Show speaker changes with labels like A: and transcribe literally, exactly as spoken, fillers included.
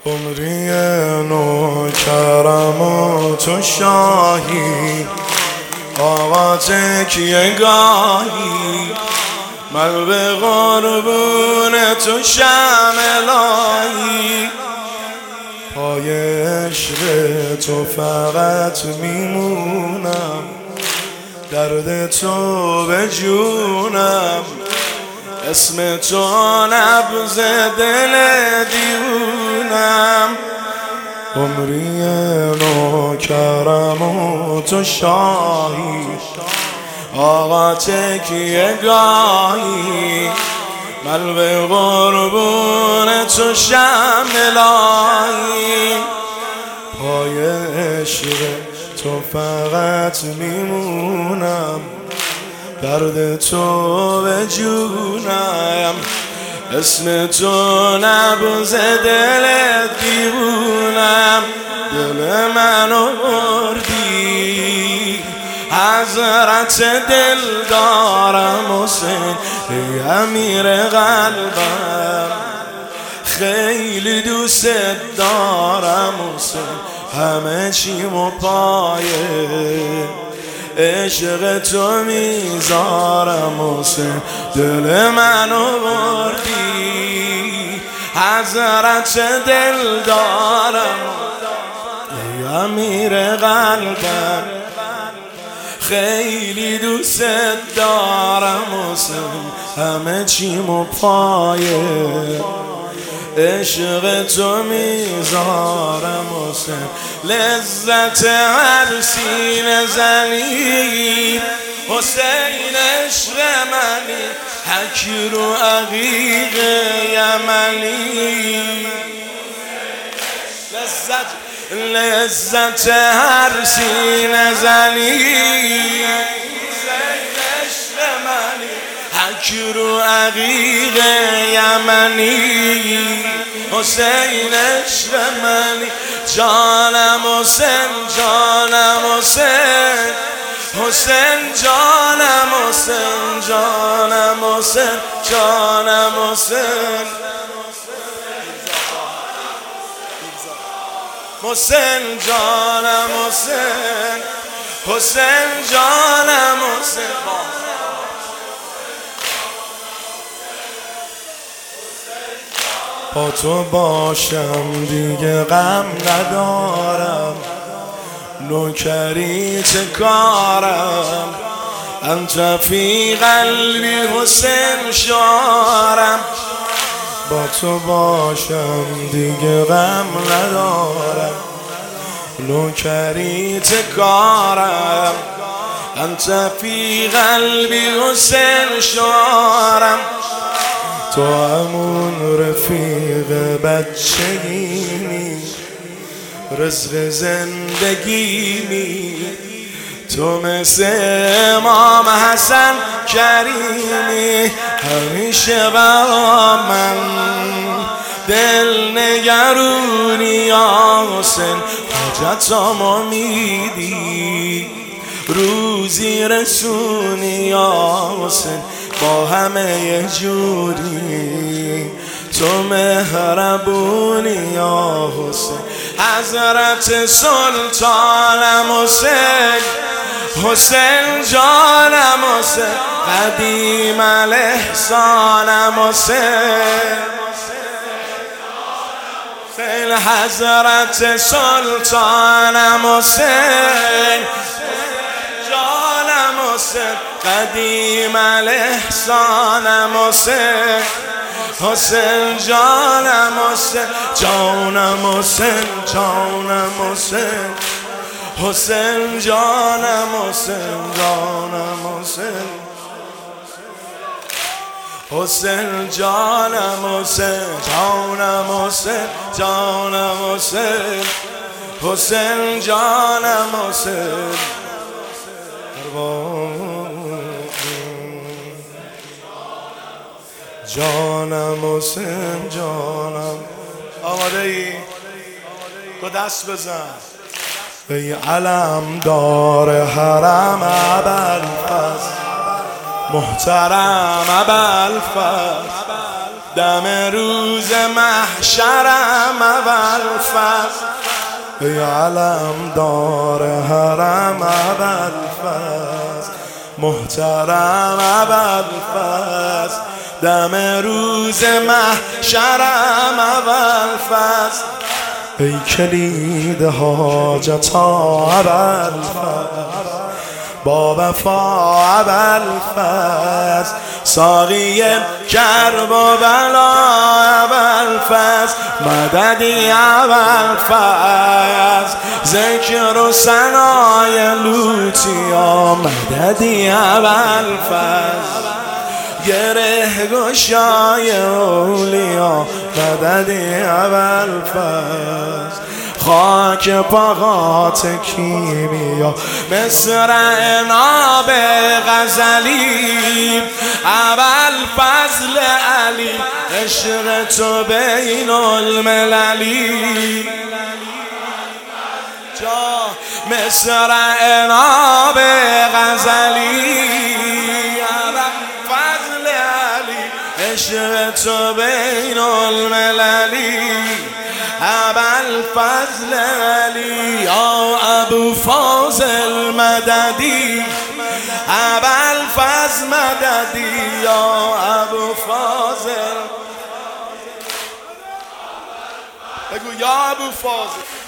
A: عمری نوکرم و تو شاهی، آقا تکیه گاهی، من به قربون تو شمع الهی. پای عشق تو فقط میمونم، درد تو به جونم، اسم تو نبض دل دیوونم. عمری نوکرم و تو شاهی، آقا تکیه گاهی، من به قربون تو شمع الهی. پای عشق تو فقط میمونم، درد تو به جونم، اسم تو نبض دل دیوونم. دل منو بردی حضرت دل دارم حسین، ای امیر قلبم خیلی دوست دارم حسین، همه چیمو پایه عشق تو میذارم حسین. دل منو بردی حضرت دل دارم، ای امیر قلبم خیلی دوست دارم حسین، همه چیمو پایه عشق تو میذارم حسین. لذت هر سینه زنی حسین عشق منی، حکی رو عقیق یمنی. لذت لذت هر سینه زنی حسین عشق منی، حکی رو عقیق یمنی. حسین عشق منی، جانم حسین جانم حسین، حسین جانم حسین جانم حسین جانم حسین، حسین جانم حسین، حسین جانم حسین. با تو باشم دیگه غم ندارم، نوکری چه کارم، انت فی قلبی حسین شعارم. با تو باشم دیگه غم ندارم، نوکری چه کارم، انت فی قلبی حسین شعارم. تو همون رفیق بچگیمی، رزق زندگیمی، تو مثل امام حسن کریمی، همیشه برا من دل نگرونی یا حسین، حاجتامو میدی روزی رسونی یا حسین، با همه یه جوری تو مهربونی یا حسین. حضرت سلطانم حسین، حسین جانم حسین، قدیم الاحسانم حسین، حسین حضرت سلطانم حسین، جانم حسین، قدیم الاحسانم حسین، حسین جانم حسین جانم حسین جانم حسین، حسین جانم حسین جانم حسین، حسین جانم حسین جانم حسین جانم حسین، حسین جانم حسین. جانم حسین جانم. آماده ای؟ تو دست بزن. ای علم دار حرم ابوالفضل، محترم ابوالفضل، دم روز محشرم اول فصل ای علم دار حرم اول فصل محترم اول فصل دم روز محشرم اول فصل ای کلید حاجت اول فصل با وفا اول فصل ساقی کرب و بلا اول فصل مددی اول فصل ذکر و ثنای لوتیا مددی اول فصل گره گشای اولیا مددی اول فصل خاک باغات کیمیا مصرع ناب غزلی اول فضل علی عشق تو بین المللی جا مصرع ناب غزلی اول فضل علی عشق تو بین المللی ابل فضل علی یا ابو فاضل مددی ابل فضل مددی یا ابو فاضل بگو یا ابو فاضل